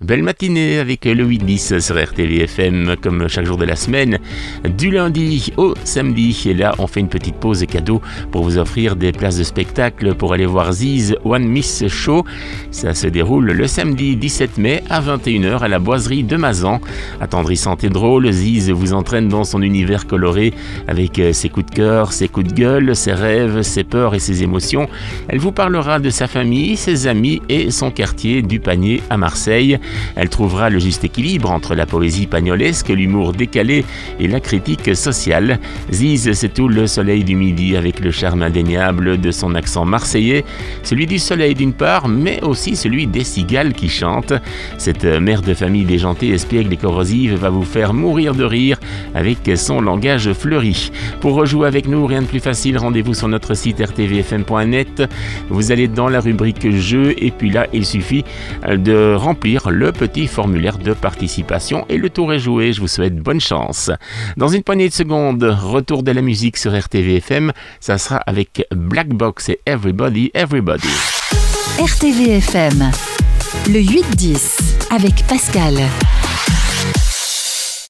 Belle matinée avec le 8-10 sur RTV FM, comme chaque jour de la semaine, du lundi au samedi. Et là, on fait une petite pause cadeau pour vous offrir des places de spectacle pour aller voir Ziz One Miss Show. Ça se déroule le samedi 17 mai à 21h à la Boiserie de Mazan. Attendrissante et drôle, Ziz vous entraîne dans son univers coloré avec ses coups de cœur, ses coups de gueule, ses rêves, ses peurs et ses émotions. Elle vous parlera de sa famille, ses amis et son quartier du Panier à Marseille. Elle trouvera le juste équilibre entre la poésie pagnolesque, l'humour décalé et la critique sociale. Ziz, c'est tout le soleil du midi avec le charme indéniable de son accent marseillais, celui du soleil d'une part, mais aussi celui des cigales qui chantent. Cette mère de famille déjantée, espiègle et corrosive va vous faire mourir de rire avec son langage fleuri. Pour rejouer avec nous, rien de plus facile, rendez-vous sur notre site rtvfm.net. Vous allez dans la rubrique jeux et puis là, il suffit de remplir le petit formulaire de participation et le tour est joué. Je vous souhaite bonne chance. Dans une poignée de secondes, retour de la musique sur RTV FM. Ça sera avec Black Box et Everybody, Everybody. RTV FM, le 8-10 avec Pascal.